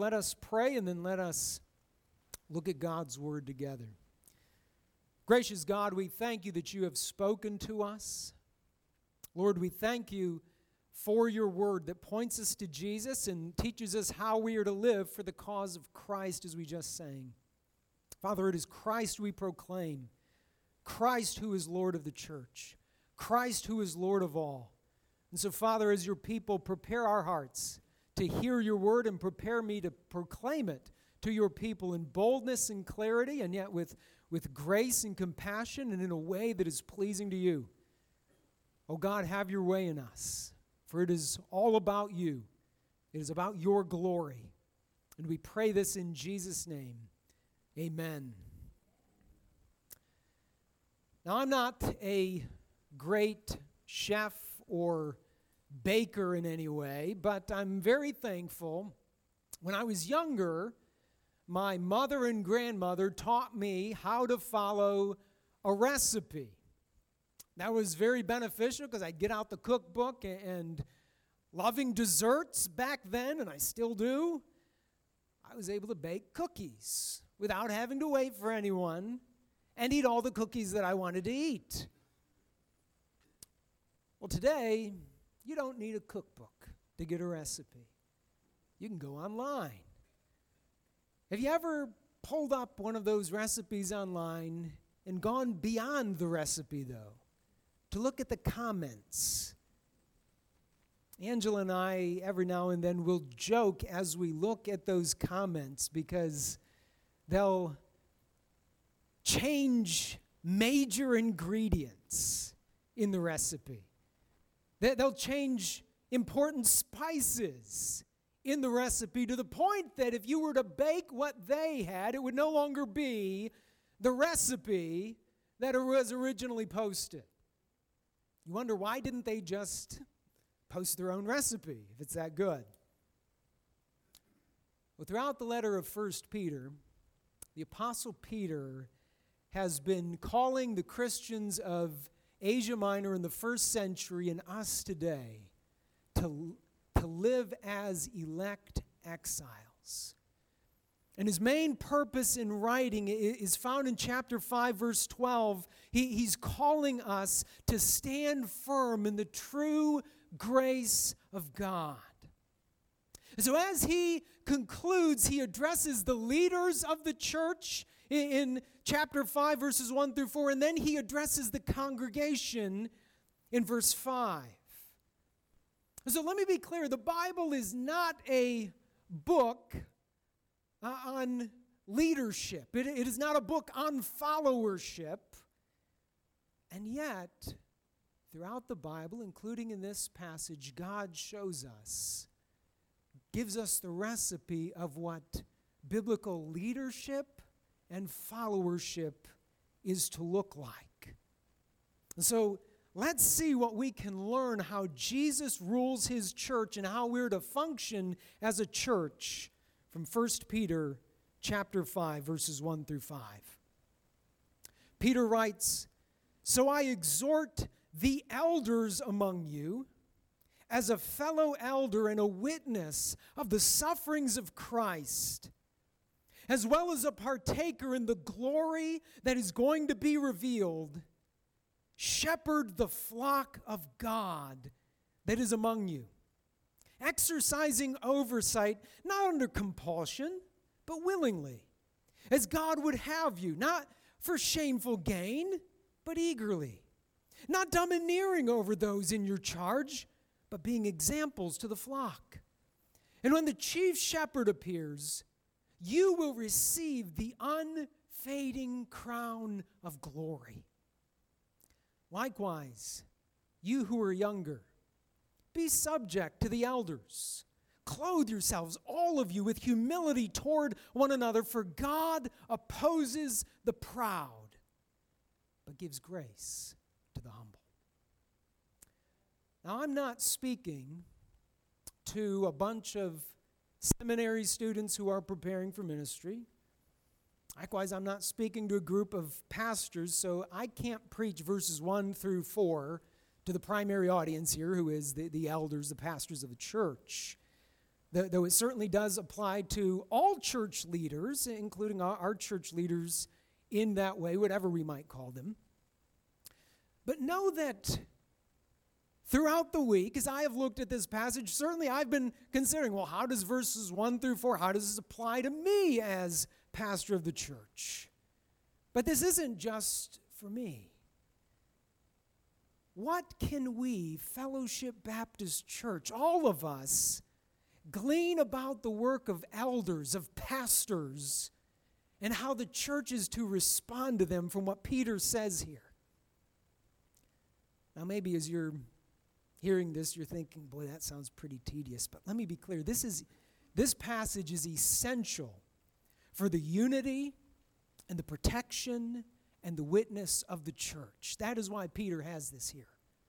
let us pray and then let us look at God's Word together. Gracious God, we thank you that you have spoken to us. Lord, we thank you for your Word that points us to Jesus and teaches us how we are to live for the cause of Christ, as we just sang. Father, it is Christ we proclaim, Christ who is Lord of the church, Christ who is Lord of all. And so, Father, as your people, prepare our hearts to hear your word and prepare me to proclaim it to your people in boldness and clarity, and yet with grace and compassion and in a way that is pleasing to you. Oh God, have your way in us, for it is all about you. It is about your glory. And we pray this in Jesus' name. Amen. Now, I'm not a great chef or baker in any way, but I'm very thankful. When I was younger, my mother and grandmother taught me how to follow a recipe. That was very beneficial because I'd get out the cookbook, and loving desserts back then, and I still do, I was able to bake cookies without having to wait for anyone and eat all the cookies that I wanted to eat. Well, today, you don't need a cookbook to get a recipe. You can go online. Have you ever pulled up one of those recipes online and gone beyond the recipe, though, to look at the comments? Angela and I, every now and then, will joke as we look at those comments because they'll change major ingredients in the recipe. They'll change important spices in the recipe to the point that if you were to bake what they had, it would no longer be the recipe that was originally posted. You wonder, why didn't they just post their own recipe if it's that good? Well, throughout the letter of 1 Peter, the Apostle Peter has been calling the Christians of Asia Minor in the first century and us today to live as elect exiles. And his main purpose in writing is found in chapter 5, verse 12. He's calling us to stand firm in the true grace of God. And so as he concludes, he addresses the leaders of the church in chapter 5, verses 1 through 4, and then he addresses the congregation in verse 5. So let me be clear, the Bible is not a book on leadership. It is not a book on followership. And yet, throughout the Bible, including in this passage, God shows us, gives us the recipe of what biblical leadership and followership is to look like. And so let's see what we can learn how Jesus rules his church and how we're to function as a church from 1 Peter chapter 5, verses 1 through 5. Peter writes, "So I exhort the elders among you, as a fellow elder and a witness of the sufferings of Christ, as well as a partaker in the glory that is going to be revealed, shepherd the flock of God that is among you, exercising oversight, not under compulsion, but willingly, as God would have you, not for shameful gain, but eagerly, not domineering over those in your charge, but being examples to the flock. And when the chief shepherd appears, you will receive the unfading crown of glory. Likewise, you who are younger, be subject to the elders. Clothe yourselves, all of you, with humility toward one another, for God opposes the proud, but gives grace to the humble." Now, I'm not speaking to a bunch of seminary students who are preparing for ministry. Likewise, I'm not speaking to a group of pastors, so I can't preach verses 1 through 4 to the primary audience here, who is the elders, the pastors of the church. though it certainly does apply to all church leaders, including our church leaders in that way, whatever we might call them. But know that throughout the week, as I have looked at this passage, certainly I've been considering, well, how does verses 1 through 4, how does this apply to me as pastor of the church? But this isn't just for me. What can we, Fellowship Baptist Church, all of us, glean about the work of elders, of pastors, and how the church is to respond to them from what Peter says here? Now, maybe as you're hearing this, you're thinking, boy, that sounds pretty tedious. But let me be clear. This passage is essential for the unity and the protection and the witness of the church. That is why Peter has this here.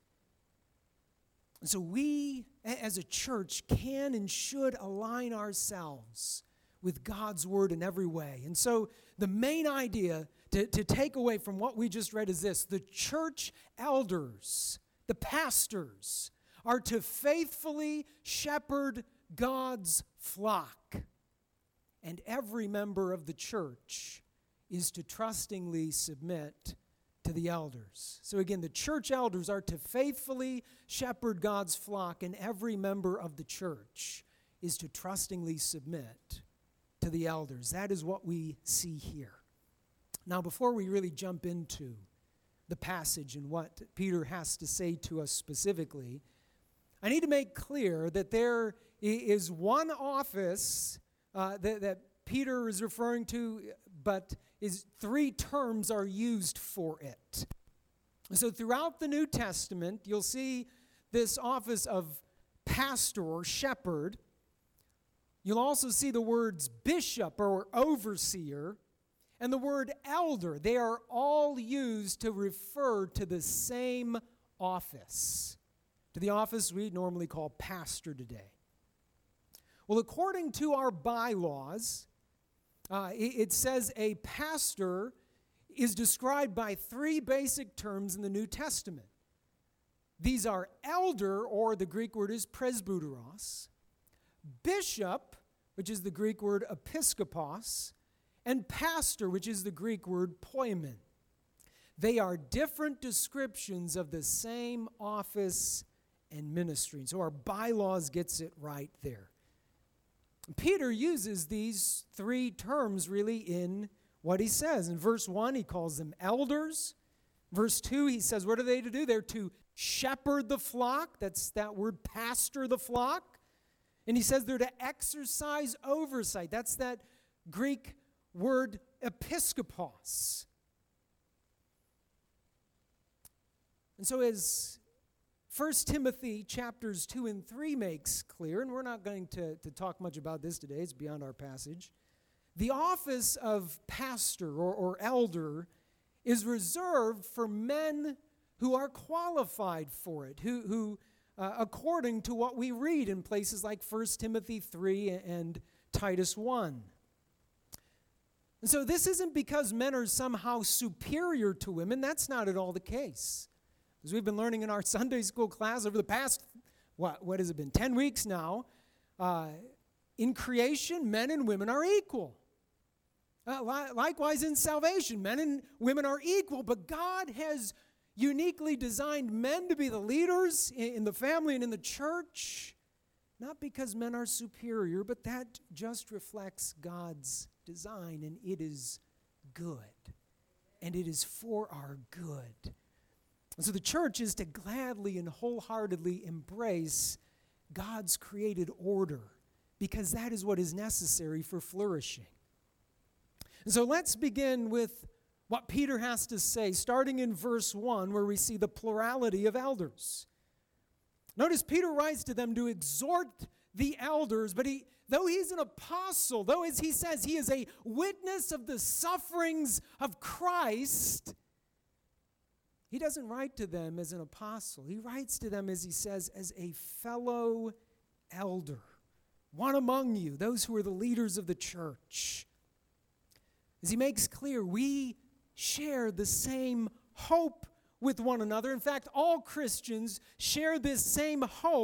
And so we, as a church, can and should align ourselves with God's word in every way. And so the main idea to take away from what we just read is this: the church elders, the pastors, are to faithfully shepherd God's flock. And every member of the church is to trustingly submit to the elders. So again, the church elders are to faithfully shepherd God's flock, and every member of the church is to trustingly submit to the elders. That is what we see here. Now, before we really jump into the passage and what Peter has to say to us specifically, I need to make clear that there is one office that Peter is referring to, but three terms are used for it. So throughout the New Testament, you'll see this office of pastor or shepherd. You'll also see the words bishop or overseer and the word elder. They are all used to refer to the same office, to the office we normally call pastor today. Well, according to our bylaws, it says a pastor is described by three basic terms in the New Testament. These are elder, or the Greek word is presbyteros, bishop, which is the Greek word episkopos, and pastor, which is the Greek word poimen. They are different descriptions of the same office and ministry. And so our bylaws gets it right there. Peter uses these three terms really in what he says. In verse 1, he calls them elders. Verse 2, he says, what are they to do? They're to shepherd the flock. That's that word, pastor the flock. And he says they're to exercise oversight. That's that Greek word episkopos. And so as 1 Timothy chapters 2 and 3 makes clear, and we're not going to talk much about this today, it's beyond our passage, the office of pastor or elder is reserved for men who are qualified for it, who according to what we read in places like 1 Timothy 3 and Titus 1. And so this isn't because men are somehow superior to women. That's not at all the case. As we've been learning in our Sunday school class over the past, what has it been, 10 weeks now, in creation, men and women are equal. Likewise in salvation, men and women are equal, but God has uniquely designed men to be the leaders in the family and in the church, not because men are superior, but that just reflects God's design, and it is good, and it is for our good. And so the church is to gladly and wholeheartedly embrace God's created order, because that is what is necessary for flourishing. And so let's begin with what Peter has to say, starting in verse 1, where we see the plurality of elders. Notice Peter writes to them to exhort the elders, but though he's an apostle, though, as he says, he is a witness of the sufferings of Christ, he doesn't write to them as an apostle. He writes to them, as he says, as a fellow elder, one among you, those who are the leaders of the church. As he makes clear, we share the same hope with one another. In fact, all Christians share this same hope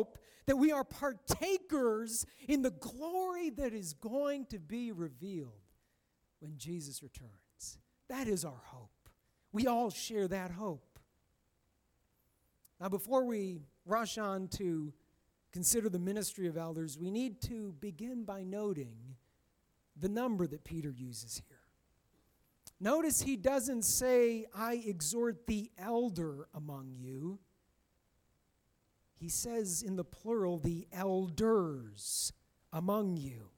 that we are partakers in the glory that is going to be revealed when Jesus returns. That is our hope. We all share that hope. Now, before we rush on to consider the ministry of elders, we need to begin by noting the number that Peter uses here. Notice he doesn't say, I exhort the elder among you. He says in the plural, the elders among you.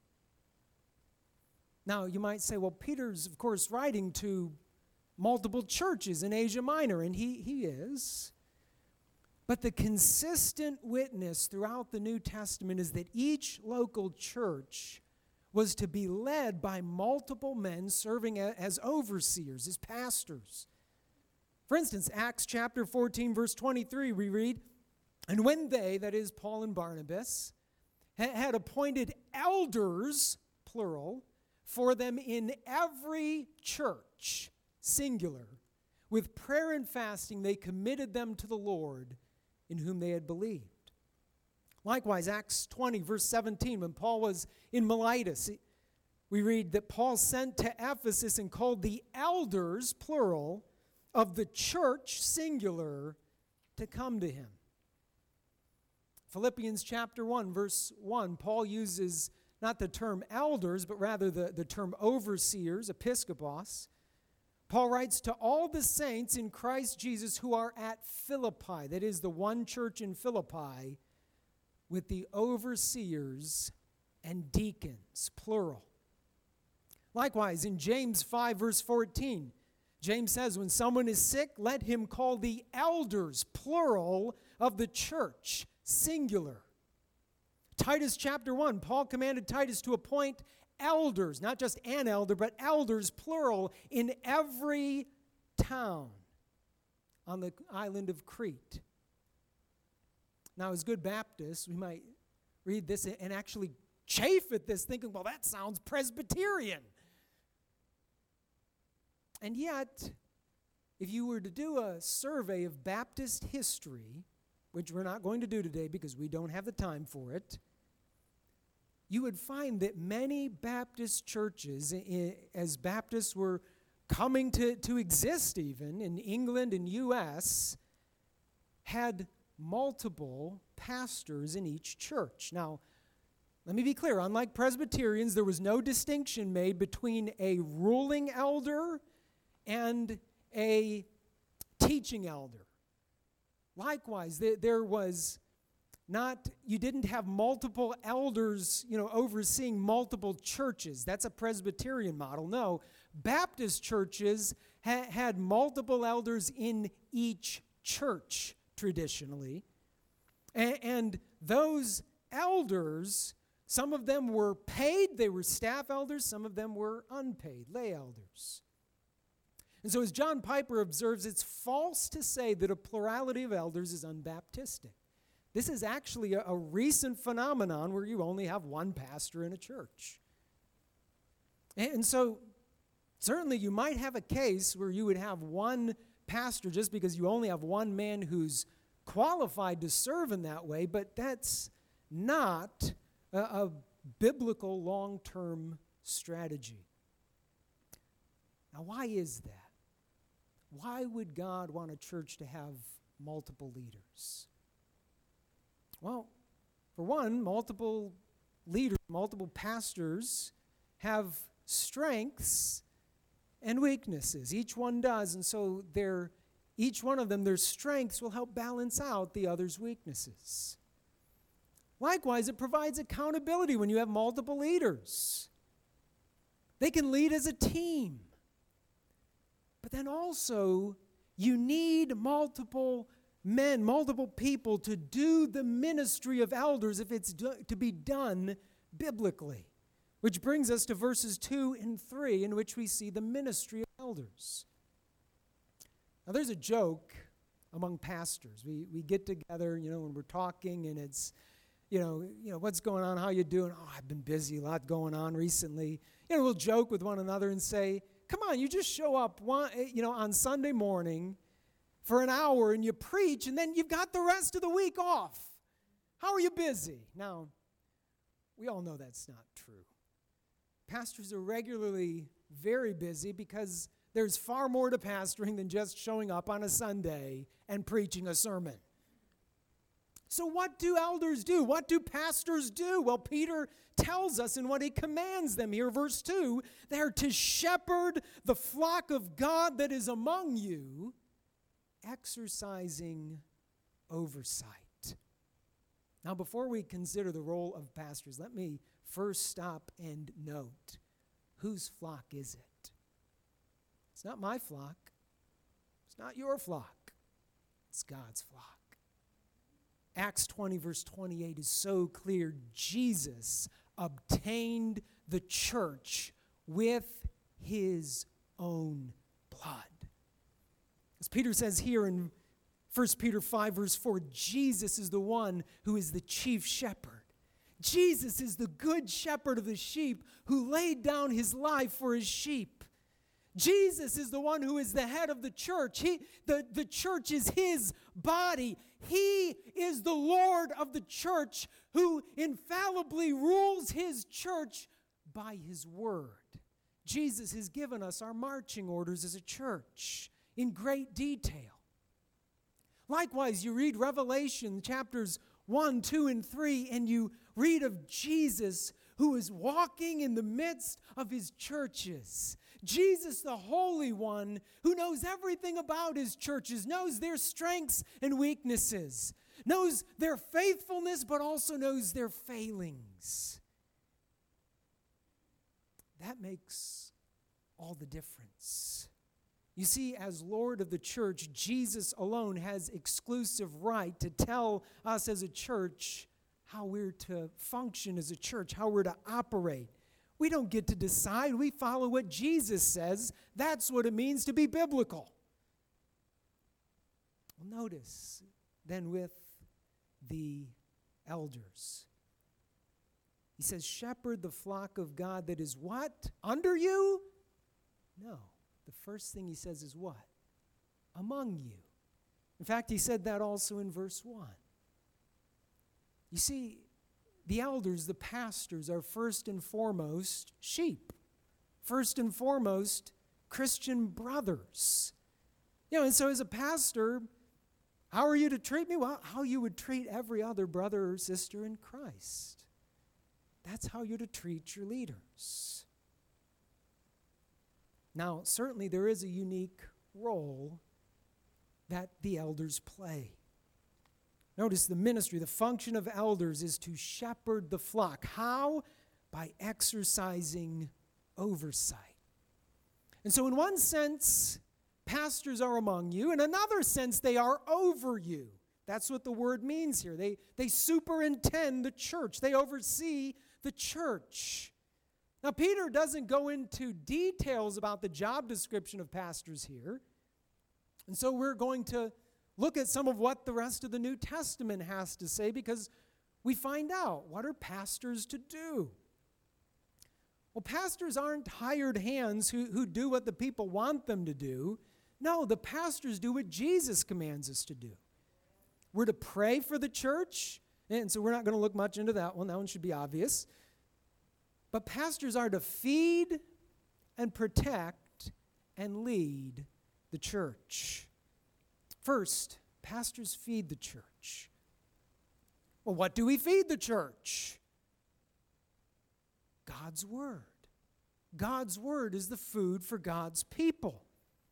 Now, you might say, well, Peter's, of course, writing to multiple churches in Asia Minor, and he is. But the consistent witness throughout the New Testament is that each local church was to be led by multiple men serving as overseers, as pastors. For instance, Acts chapter 14, verse 23, we read, and when they, that is Paul and Barnabas, had appointed elders, plural, for them in every church, singular, with prayer and fasting, they committed them to the Lord in whom they had believed. Likewise, Acts 20, verse 17, when Paul was in Miletus, we read that Paul sent to Ephesus and called the elders, plural, of the church, singular, to come to him. Philippians chapter 1, verse 1, Paul uses not the term elders, but rather the term overseers, episkopos. Paul writes to all the saints in Christ Jesus who are at Philippi, that is the one church in Philippi, with the overseers and deacons, plural. Likewise, in James 5, verse 14, James says, when someone is sick, let him call the elders, plural, of the church, singular. Titus chapter 1, Paul commanded Titus to appoint elders, not just an elder, but elders, plural, in every town on the island of Crete. Now, as good Baptists, we might read this and actually chafe at this, thinking, well, that sounds Presbyterian. And yet, if you were to do a survey of Baptist history, which we're not going to do today because we don't have the time for it, you would find that many Baptist churches, as Baptists were coming to exist even in England and U.S., had multiple pastors in each church. Now, let me be clear. Unlike Presbyterians, there was no distinction made between a ruling elder and a teaching elder. Likewise, there was not, you didn't have multiple elders, overseeing multiple churches. That's a Presbyterian model. No, Baptist churches had multiple elders in each church traditionally. And those elders, some of them were paid, they were staff elders, some of them were unpaid, lay elders. And so as John Piper observes, it's false to say that a plurality of elders is unbaptistic. This is actually a recent phenomenon where you only have one pastor in a church. And so certainly you might have a case where you would have one pastor just because you only have one man who's qualified to serve in that way, but that's not a biblical long-term strategy. Now, why is that? Why would God want a church to have multiple leaders? Well, for one, multiple leaders, multiple pastors have strengths and weaknesses. Each one does, and so each one of them, their strengths will help balance out the other's weaknesses. Likewise, it provides accountability when you have multiple leaders. They can lead as a team. But then also, you need multiple men, multiple people to do the ministry of elders if it's to be done biblically. Which brings us to verses 2 and 3 in which we see the ministry of elders. Now there's a joke among pastors. We get together, when we're talking and it's, what's going on, how you doing? Oh, I've been busy, a lot going on recently. We'll joke with one another and say, come on, you just show up on Sunday morning for an hour and you preach and then you've got the rest of the week off. How are you busy? Now, we all know that's not true. Pastors are regularly very busy because there's far more to pastoring than just showing up on a Sunday and preaching a sermon. So what do elders do? What do pastors do? Well, Peter tells us in what he commands them here, verse 2, they're to shepherd the flock of God that is among you, exercising oversight. Now, before we consider the role of pastors, let me first stop and note, whose flock is it? It's not my flock. It's not your flock. It's God's flock. Acts 20, verse 28 is so clear. Jesus obtained the church with his own blood. As Peter says here in 1 Peter 5, verse 4, Jesus is the one who is the chief shepherd. Jesus is the good shepherd of the sheep who laid down his life for his sheep. Jesus is the one who is the head of the church. The church is his body. He is the Lord of the church who infallibly rules his church by his word. Jesus has given us our marching orders as a church in great detail. Likewise, you read Revelation chapters 1, 2, and 3, and you read of Jesus who is walking in the midst of his churches. Jesus, the Holy One, who knows everything about his churches, knows their strengths and weaknesses, knows their faithfulness, but also knows their failings. That makes all the difference. You see, as Lord of the church, Jesus alone has exclusive right to tell us as a church how we're to function as a church, how we're to operate. We don't get to decide. We follow what Jesus says. That's what it means to be biblical. Well, notice then with the elders. He says, shepherd the flock of God that is what? Under you? No. The first thing he says is what? Among you. In fact, he said that also in verse 1. You see, the elders, the pastors, are first and foremost sheep. First and foremost, Christian brothers. And so as a pastor, how are you to treat me? Well, how you would treat every other brother or sister in Christ. That's how you're to treat your leaders. Now, certainly there is a unique role that the elders play. Notice the ministry, the function of elders is to shepherd the flock. How? By exercising oversight. And so in one sense, pastors are among you. In another sense, they are over you. That's what the word means here. They superintend the church. They oversee the church. Now, Peter doesn't go into details about the job description of pastors here. And so we're going to look at some of what the rest of the New Testament has to say because we find out, what are pastors to do? Well, pastors aren't hired hands who do what the people want them to do. No, the pastors do what Jesus commands us to do. We're to pray for the church, and so we're not going to look much into that one. That one should be obvious. But pastors are to feed and protect and lead the church. First, pastors feed the church. Well, what do we feed the church? God's Word. God's Word is the food for God's people.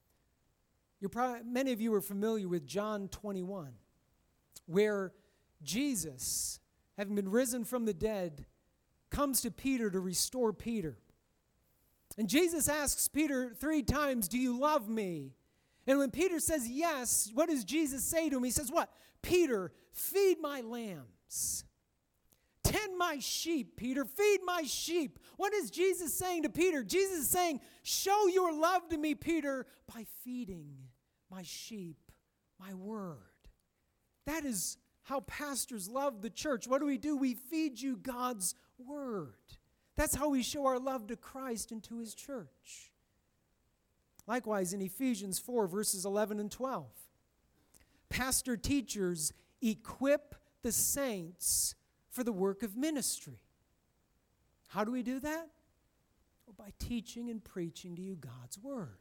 Many of you are familiar with John 21, where Jesus, having been risen from the dead, comes to Peter to restore Peter. And Jesus asks Peter 3 times, do you love me? And when Peter says yes, what does Jesus say to him? He says what? Peter, feed my lambs. Tend my sheep, Peter. Feed my sheep. What is Jesus saying to Peter? Jesus is saying, show your love to me, Peter, by feeding my sheep, my word. That is how pastors love the church. What do? We feed you God's word. That's how we show our love to Christ and to his church. Likewise, in Ephesians 4, verses 11 and 12, pastor teachers equip the the saints for the work of ministry. How do we do that? Well, by teaching and preaching to you God's word.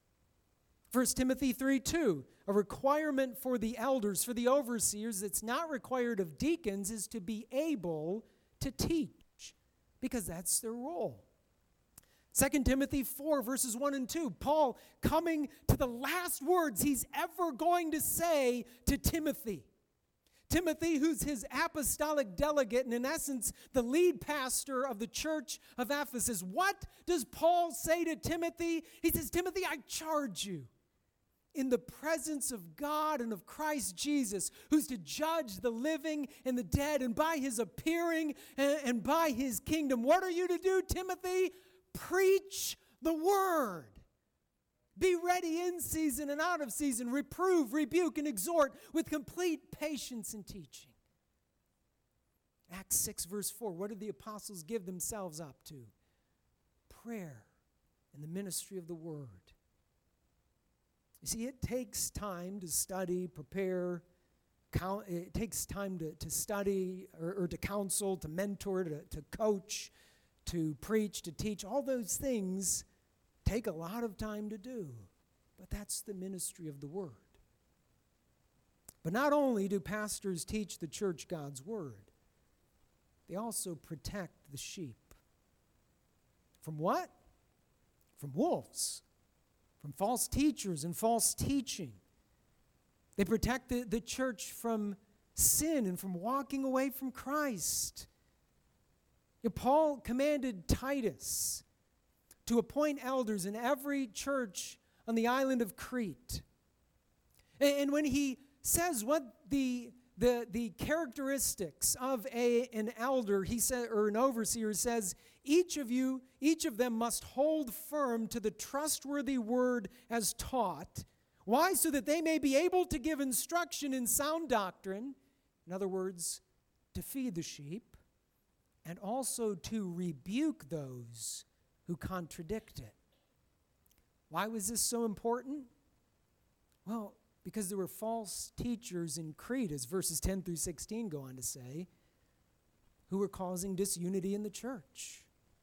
1 Timothy 3:2, a requirement for the elders, for the overseers, that's not required of deacons, is to be able to teach, because that's their role. 2 Timothy 4, verses 1 and 2, Paul coming to the last words he's ever going to say to Timothy. Timothy, who's his apostolic delegate and in essence the lead pastor of the church of Ephesus. What does Paul say to Timothy? He says, Timothy, I charge you in the presence of God and of Christ Jesus, who's to judge the living and the dead, and by his appearing and by his kingdom. What are you to do, Timothy? Preach the word. Be ready in season and out of season. Reprove, rebuke, and exhort with complete patience and teaching. Acts 6, verse 4. What did the apostles give themselves up to? Prayer and the ministry of the word. You see, it takes time to study, prepare. It takes time to study or to counsel, to mentor, to coach, to preach, to teach. All those things take a lot of time to do, but that's the ministry of the word. But not only do pastors teach the church God's word, they also protect the sheep. From what? From wolves, from false teachers and false teaching. They protect the church from sin and from walking away from Christ. Paul commanded Titus to appoint elders in every church on the island of Crete. And when he says what the characteristics of an elder, he said, or an overseer, says, each of them must hold firm to the trustworthy word as taught. Why? So that they may be able to give instruction in sound doctrine, in other words, to feed the sheep, and also to rebuke those who contradict it. Why was this so important? Well, because there were false teachers in Crete, as verses 10 through 16 go on to say, who were causing disunity in the church.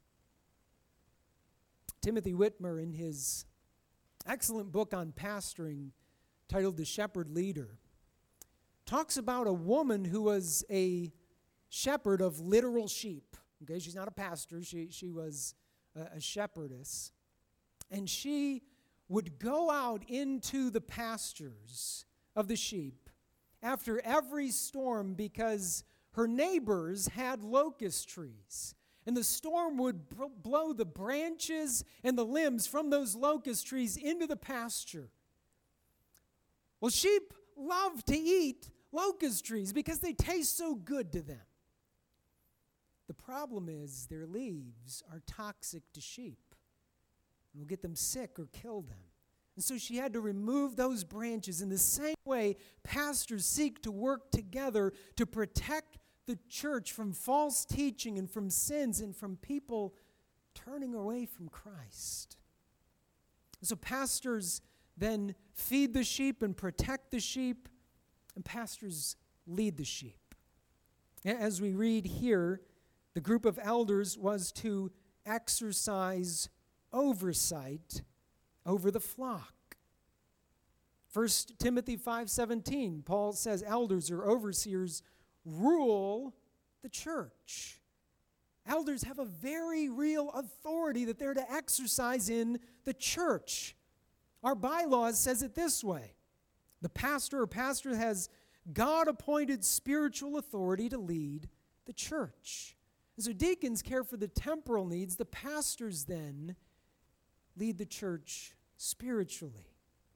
Timothy Whitmer, in his excellent book on pastoring titled The Shepherd Leader, talks about a woman who was a shepherd of literal sheep. Okay, she's not a pastor, she was a shepherdess. And she would go out into the pastures of the sheep after every storm because her neighbors had locust trees. And the storm would blow the branches and the limbs from those locust trees into the pasture. Well, sheep love to eat locust trees because they taste so good to them. The problem is their leaves are toxic to sheep and will get them sick or kill them. And so she had to remove those branches. In the same way, pastors seek to work together to protect the church from false teaching and from sins and from people turning away from Christ. So pastors then feed the sheep and protect the sheep, and pastors lead the sheep. As we read here, the group of elders was to exercise oversight over the flock. 1 Timothy 5:17, Paul says elders or overseers rule the church. Elders have a very real authority that they're to exercise in the church. Our bylaws says it this way. The pastor or pastor has God-appointed spiritual authority to lead the church. And so deacons care for the temporal needs. The pastors then lead the church spiritually.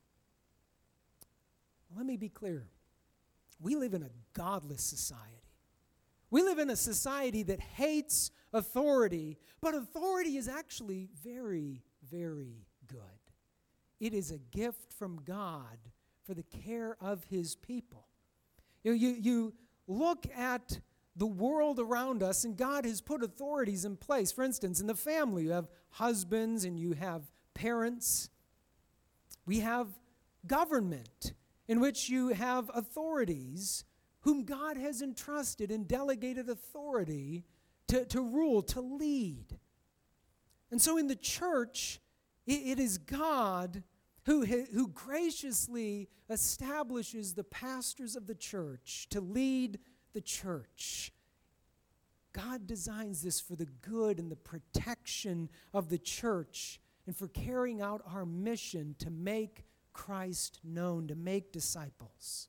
Let me be clear. We live in a godless society. We live in a society that hates authority, but authority is actually very, very good. It is a gift from God for the care of his people. You look at the world around us, and God has put authorities in place. For instance, in the family, you have husbands and you have parents. We have government, in which you have authorities whom God has entrusted and delegated authority to rule, to lead. And so in the church, it is God who graciously establishes the pastors of the church to lead the church. God designs this for the good and the protection of the church and for carrying out our mission to make Christ known, to make disciples.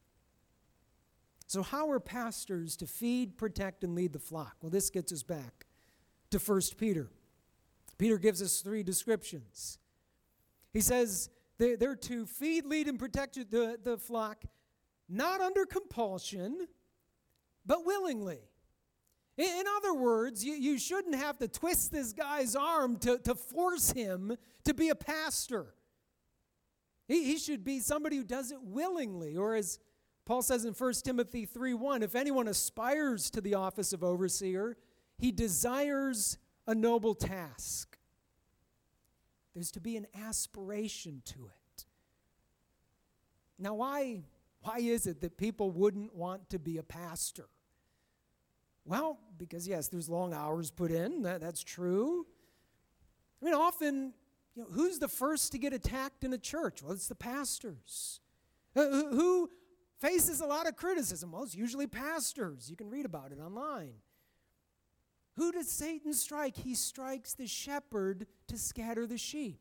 So how are pastors to feed, protect, and lead the flock? Well, this gets us back to 1 Peter. Peter gives us 3 descriptions. He says they're to feed, lead, and protect the flock, not under compulsion, but willingly. In other words, you shouldn't have to twist this guy's arm to force him to be a pastor. He should be somebody who does it willingly, or as Paul says in 1 Timothy 3:1, if anyone aspires to the office of overseer, he desires a noble task. There's to be an aspiration to it. Now, why is it that people wouldn't want to be a pastor? Well, because yes, there's long hours put in. That's true. I mean, often, who's the first to get attacked in a church? Well, it's the pastors. Who faces a lot of criticism? Well, it's usually pastors. You can read about it online. Who does Satan strike? He strikes the shepherd to scatter the sheep.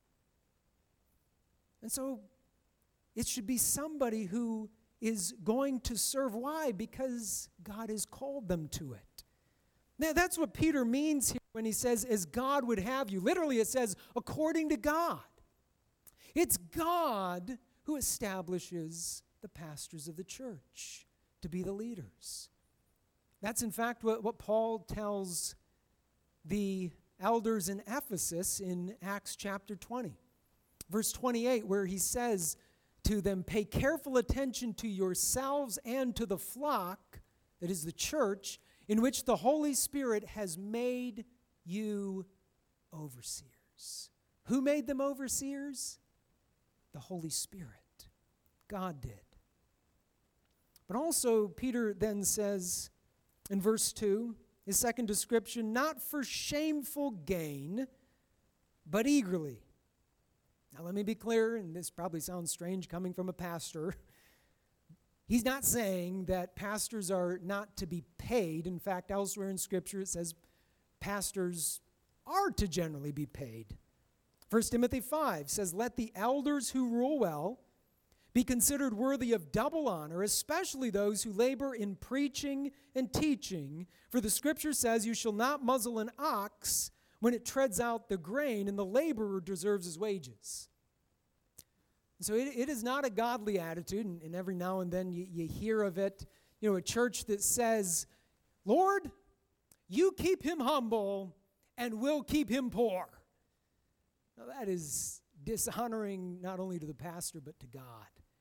And so it should be somebody who is going to serve. Why? Because God has called them to it. Now, that's what Peter means here when he says, as God would have you. Literally, it says, according to God. It's God who establishes the pastors of the church to be the leaders. That's in fact what Paul tells the elders in Ephesus in Acts chapter 20. Verse 28, where he says to them, pay careful attention to yourselves and to the flock, that is the church, in which the Holy Spirit has made you overseers. Who made them overseers? The Holy Spirit. God did. But also, Peter then says in verse 2, his second description, not for shameful gain, but eagerly. Now let me be clear, and this probably sounds strange coming from a pastor. He's not saying that pastors are not to be paid. In fact, elsewhere in Scripture it says pastors are to generally be paid. 1 Timothy 5 says, let the elders who rule well be considered worthy of double honor, especially those who labor in preaching and teaching. For the Scripture says, you shall not muzzle an ox when it treads out the grain, and the laborer deserves his wages. So it is not a godly attitude, and every now and then you hear of it. A church that says, Lord, you keep him humble, and we'll keep him poor. Now that is dishonoring not only to the pastor, but to God.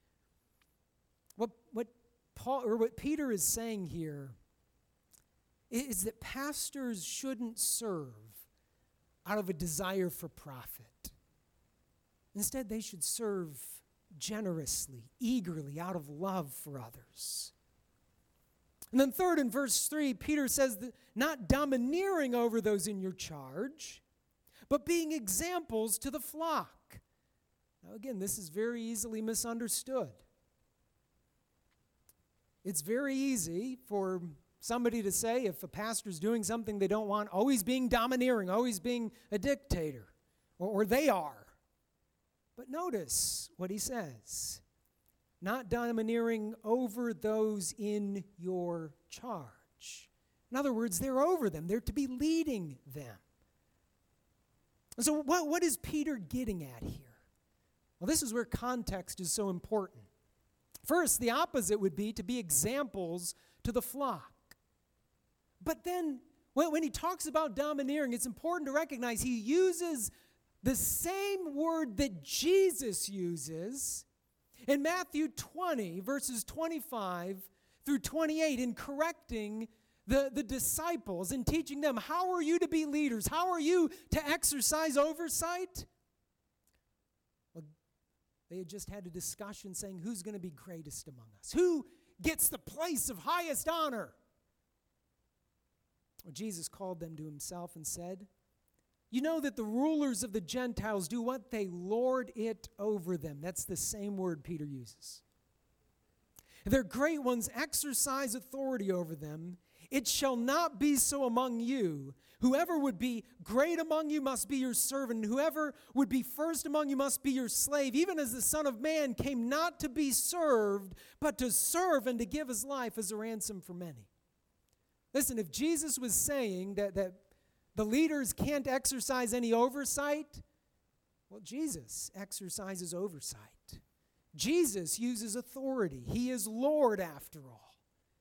What Peter is saying here is that pastors shouldn't serve out of a desire for profit. Instead, they should serve generously, eagerly, out of love for others. And then third, in verse 3, Peter says that not domineering over those in your charge, but being examples to the flock. Now again, this is very easily misunderstood. It's very easy for somebody to say, if a pastor's doing something they don't want, always being domineering, always being a dictator, or they are. But notice what he says. Not domineering over those in your charge. In other words, they're over them. They're to be leading them. And so what is Peter getting at here? Well, this is where context is so important. First, the opposite would be to be examples to the flock. But then, when he talks about domineering, it's important to recognize he uses the same word that Jesus uses in Matthew 20, verses 25 through 28, in correcting the disciples and teaching them, how are you to be leaders? How are you to exercise oversight? Well, they had just had a discussion saying, who's going to be greatest among us? Who gets the place of highest honor. Well, Jesus called them to himself and said, you know that the rulers of the Gentiles do what? They lord it over them. That's the same word Peter uses. Their great ones exercise authority over them. It shall not be so among you. Whoever would be great among you must be your servant. Whoever would be first among you must be your slave, even as the Son of Man came not to be served, but to serve and to give his life as a ransom for many. Listen, if Jesus was saying that the leaders can't exercise any oversight, well, Jesus exercises oversight. Jesus uses authority. He is Lord after all.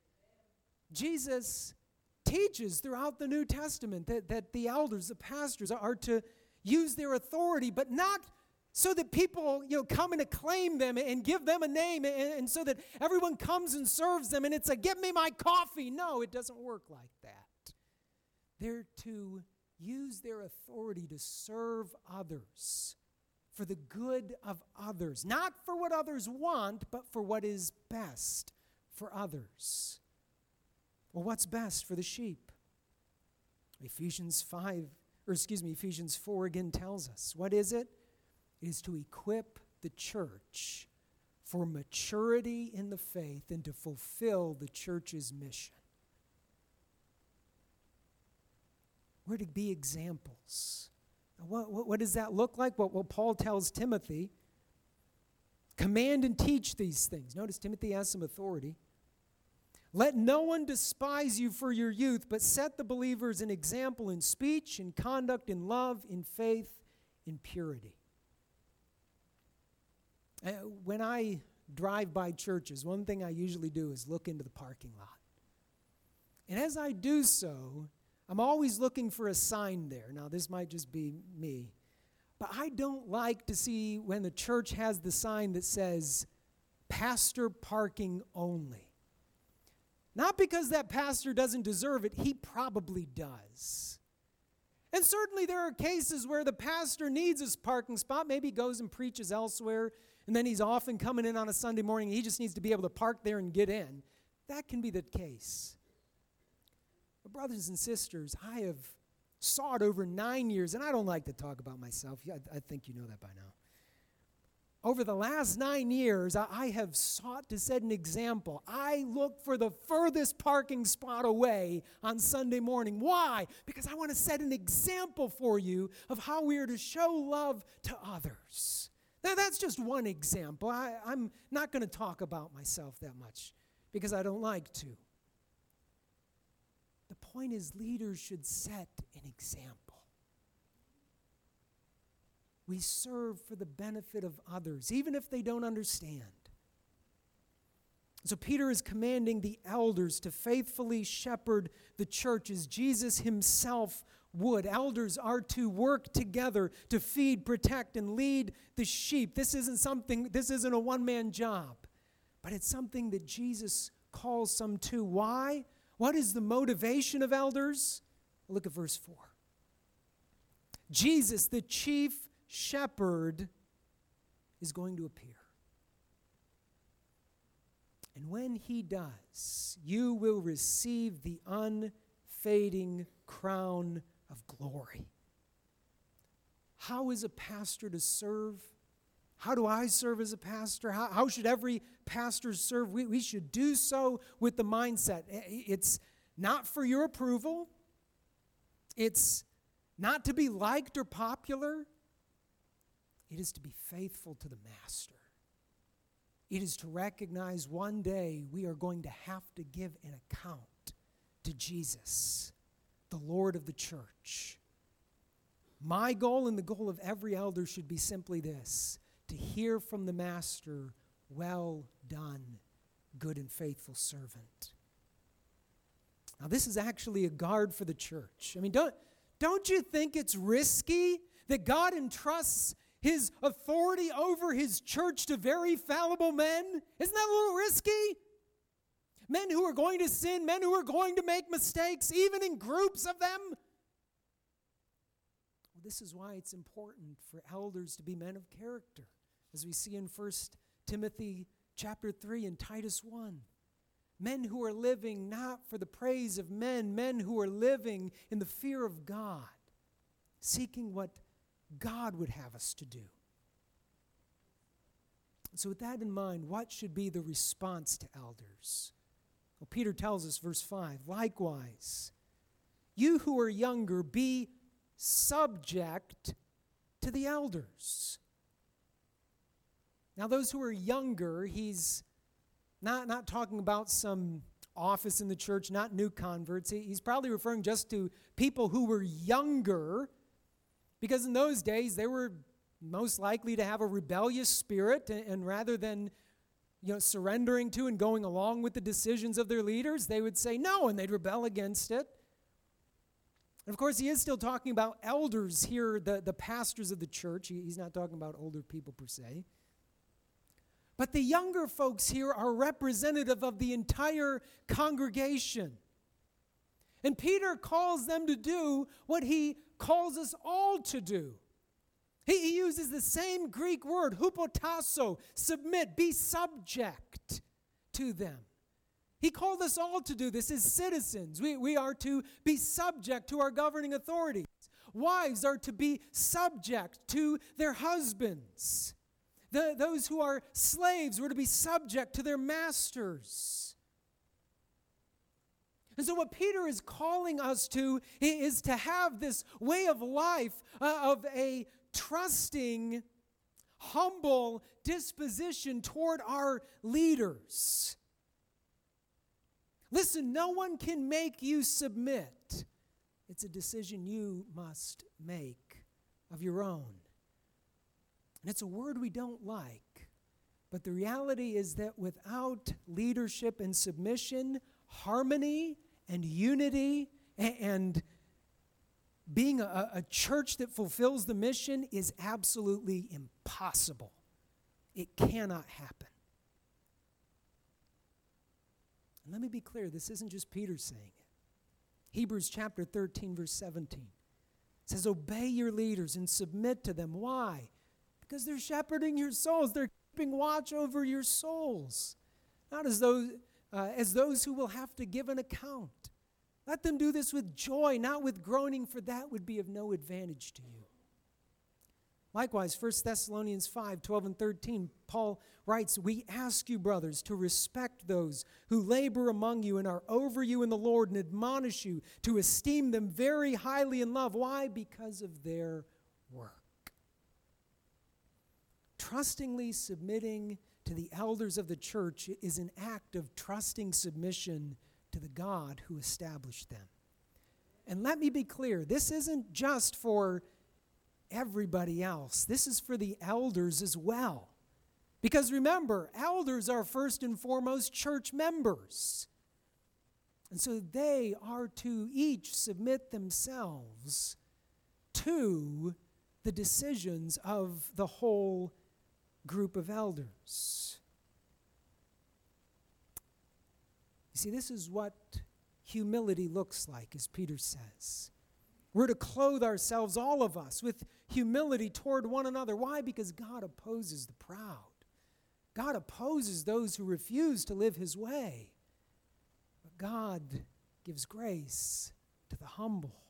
Jesus teaches throughout the New Testament that the elders, the pastors, are to use their authority, but not so that people come and acclaim them and give them a name and so that everyone comes and serves them and it's a give me my coffee. No, it doesn't work like that. They're to use their authority to serve others for the good of others, not for what others want, but for what is best for others. Well, what's best for the sheep? Ephesians 4 again tells us. What is it? It is to equip the church for maturity in the faith and to fulfill the church's mission. We're to be examples. What does that look like? Well, Paul tells Timothy, command and teach these things. Notice Timothy has some authority. Let no one despise you for your youth, but set the believers an example in speech, in conduct, in love, in faith, in purity. When I drive by churches, one thing I usually do is look into the parking lot. And as I do so, I'm always looking for a sign there. Now, this might just be me, but I don't like to see when the church has the sign that says, pastor parking only. Not because that pastor doesn't deserve it, he probably does. And certainly there are cases where the pastor needs his parking spot, maybe goes and preaches elsewhere, and then he's off and coming in on a Sunday morning, he just needs to be able to park there and get in. That can be the case. But brothers and sisters, I have sought over 9 years, and I don't like to talk about myself. I think you know that by now. Over the last 9 years, I have sought to set an example. I look for the furthest parking spot away on Sunday morning. Why? Because I want to set an example for you of how we are to show love to others. Now, that's just one example. I'm not going to talk about myself that much because I don't like to. The point is, leaders should set an example. We serve for the benefit of others, even if they don't understand. So Peter is commanding the elders to faithfully shepherd the church as Jesus himself would. Elders are to work together to feed, protect, and lead the sheep. This isn't a one-man job, but it's something that Jesus calls some to. Why? What is the motivation of elders? Look at verse 4. Jesus, the chief shepherd, is going to appear. And when he does, you will receive the unfading crown of glory. How is a pastor to serve? How do I serve as a pastor? How should every pastor serve? We should do so with the mindset. It's not for your approval. It's not to be liked or popular. It is to be faithful to the master. It is to recognize one day we are going to have to give an account to Jesus, the Lord of the church. My goal and the goal of every elder should be simply this: to hear from the master, well done, good and faithful servant. Now, this is actually a guard for the church. I mean, don't you think it's risky that God entrusts his authority over his church to very fallible men? Isn't that a little risky? Men who are going to sin, men who are going to make mistakes, even in groups of them. Well, this is why it's important for elders to be men of character, as we see in 1 Timothy chapter 3 and Titus 1. men who are living not for the praise of men, men who are living in the fear of God, seeking what God would have us to do. So with that in mind, what should be the response to elders? Well, Peter tells us, verse 5, likewise, you who are younger, be subject to the elders. Now, those who are younger, he's not talking about some office in the church, not new converts. He's probably referring just to people who were younger, because in those days they were most likely to have a rebellious spirit, and rather than surrendering to and going along with the decisions of their leaders, they would say no, and they'd rebel against it. And of course, he is still talking about elders here, the pastors of the church. He's not talking about older people per se. But the younger folks here are representative of the entire congregation. And Peter calls them to do what he calls us all to do. He uses the same Greek word, hupotasso, submit, be subject to them. He called us all to do this as citizens. We are to be subject to our governing authorities. Wives are to be subject to their husbands. Those who are slaves were to be subject to their masters. And so what Peter is calling us to is to have this way of life of a trusting, humble disposition toward our leaders. Listen, no one can make you submit. It's a decision you must make of your own. And it's a word we don't like, but the reality is that without leadership and submission, harmony and unity and being a church that fulfills the mission is absolutely impossible. It cannot happen. And let me be clear, this isn't just Peter saying it. Hebrews chapter 13, verse 17 says, obey your leaders and submit to them. Why? Because they're shepherding your souls. They're keeping watch over your souls. Not as those who will have to give an account. Let them do this with joy, not with groaning, for that would be of no advantage to you. Likewise, 1 Thessalonians 5, 12 and 13, Paul writes, we ask you, brothers, to respect those who labor among you and are over you in the Lord and admonish you to esteem them very highly in love. Why? Because of their work. Trustingly submitting to the elders of the church is an act of trusting submission to the God who established them. And let me be clear, this isn't just for everybody else. This is for the elders as well. Because remember, elders are first and foremost church members. And so they are to each submit themselves to the decisions of the whole group of elders. You see, this is what humility looks like, as Peter says. We're to clothe ourselves, all of us, with humility toward one another. Why? Because God opposes the proud. God opposes those who refuse to live his way. But God gives grace to the humble.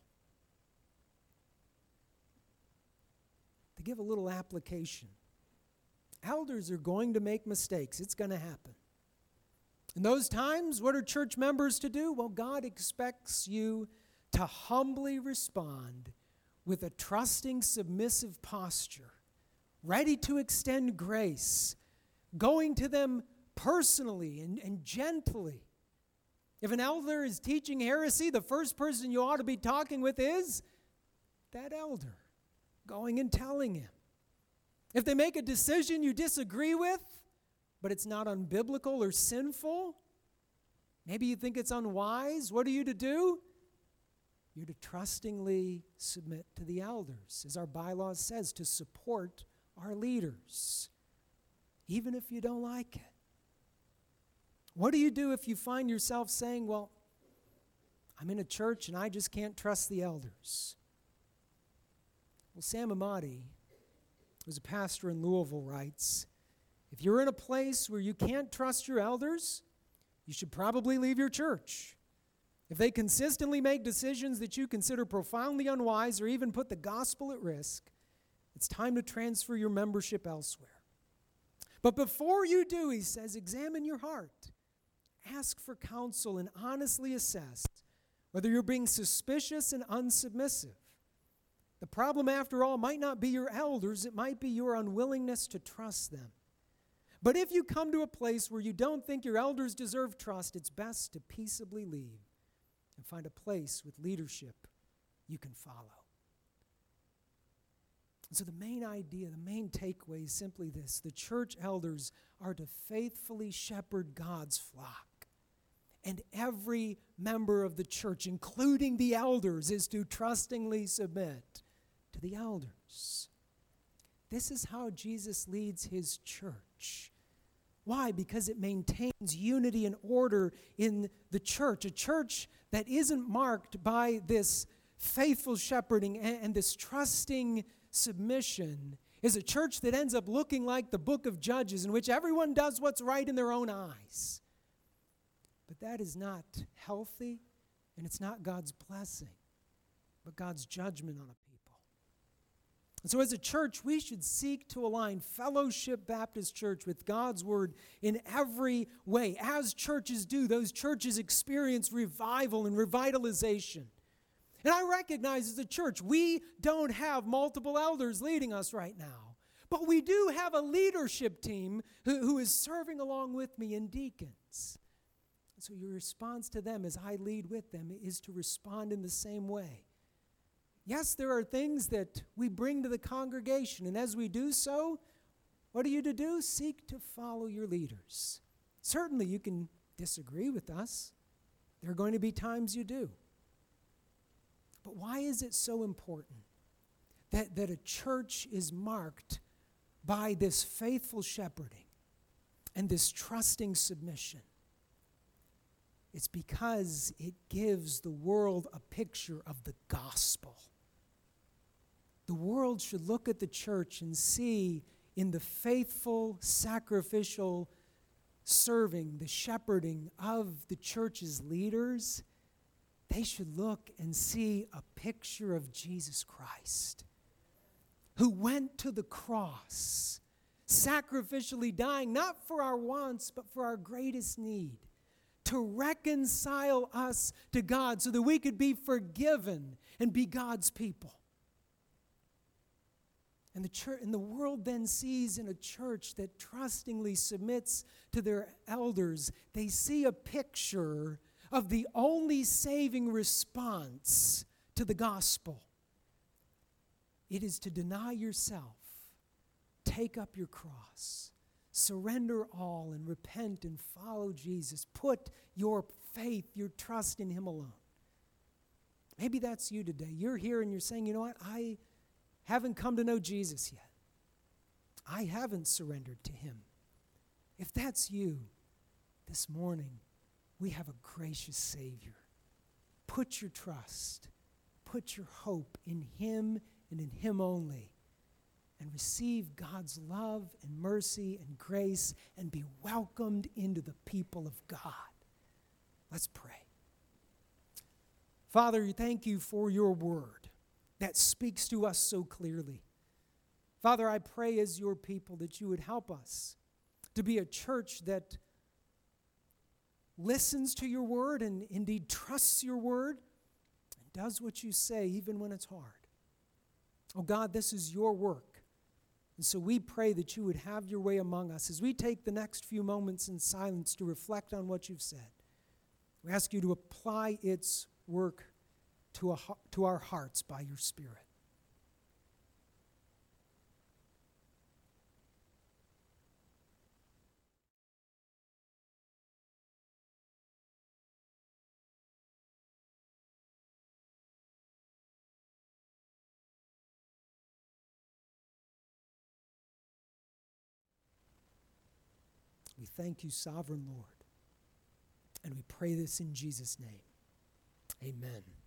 To give a little application, elders are going to make mistakes. It's going to happen. In those times, what are church members to do? Well, God expects you to humbly respond with a trusting, submissive posture, ready to extend grace, going to them personally and gently. If an elder is teaching heresy, the first person you ought to be talking with is that elder, going and telling him. If they make a decision you disagree with, but it's not unbiblical or sinful, maybe you think it's unwise, what are you to do? You're to trustingly submit to the elders, as our bylaw says, to support our leaders, even if you don't like it. What do you do if you find yourself saying, well, I'm in a church and I just can't trust the elders? Well, Sam Amati, who's a pastor in Louisville, writes, if you're in a place where you can't trust your elders, you should probably leave your church. If they consistently make decisions that you consider profoundly unwise or even put the gospel at risk, it's time to transfer your membership elsewhere. But before you do, he says, examine your heart. Ask for counsel and honestly assess whether you're being suspicious and unsubmissive. The problem, after all, might not be your elders. It might be your unwillingness to trust them. But if you come to a place where you don't think your elders deserve trust, it's best to peaceably leave and find a place with leadership you can follow. And so the main idea, the main takeaway is simply this. The church elders are to faithfully shepherd God's flock. And every member of the church, including the elders, is to trustingly submit to the elders. This is how Jesus leads his church. Why? Because it maintains unity and order in the church. A church that isn't marked by this faithful shepherding and this trusting submission is a church that ends up looking like the book of Judges, in which everyone does what's right in their own eyes. But that is not healthy, and it's not God's blessing, but God's judgment on a people. And so as a church, we should seek to align Fellowship Baptist Church with God's Word in every way. As churches do, those churches experience revival and revitalization. And I recognize as a church, we don't have multiple elders leading us right now. But we do have a leadership team who is serving along with me in deacons. So your response to them as I lead with them is to respond in the same way. Yes, there are things that we bring to the congregation, and as we do so, what are you to do? Seek to follow your leaders. Certainly you can disagree with us. There are going to be times you do. But why is it so important that a church is marked by this faithful shepherding and this trusting submission? It's because it gives the world a picture of the gospel. The world should look at the church and see in the faithful, sacrificial serving, the shepherding of the church's leaders, they should look and see a picture of Jesus Christ, who went to the cross, sacrificially dying not for our wants, but for our greatest need, to reconcile us to God so that we could be forgiven and be God's people. And the church, and the world then sees in a church that trustingly submits to their elders, they see a picture of the only saving response to the gospel. It is to deny yourself, take up your cross, surrender all, and repent and follow Jesus. Put your faith, your trust in him alone. Maybe that's you today. You're here and you're saying, you know what, I haven't come to know Jesus yet. I haven't surrendered to him. If that's you, this morning, we have a gracious Savior. Put your trust, put your hope in him and in him only, and receive God's love and mercy and grace and be welcomed into the people of God. Let's pray. Father, thank you for your word that speaks to us so clearly. Father, I pray as your people that you would help us to be a church that listens to your word and indeed trusts your word and does what you say even when it's hard. Oh God, this is your work. And so we pray that you would have your way among us as we take the next few moments in silence to reflect on what you've said. We ask you to apply its work to our hearts by your Spirit. We thank you, sovereign Lord, and we pray this in Jesus' name. Amen.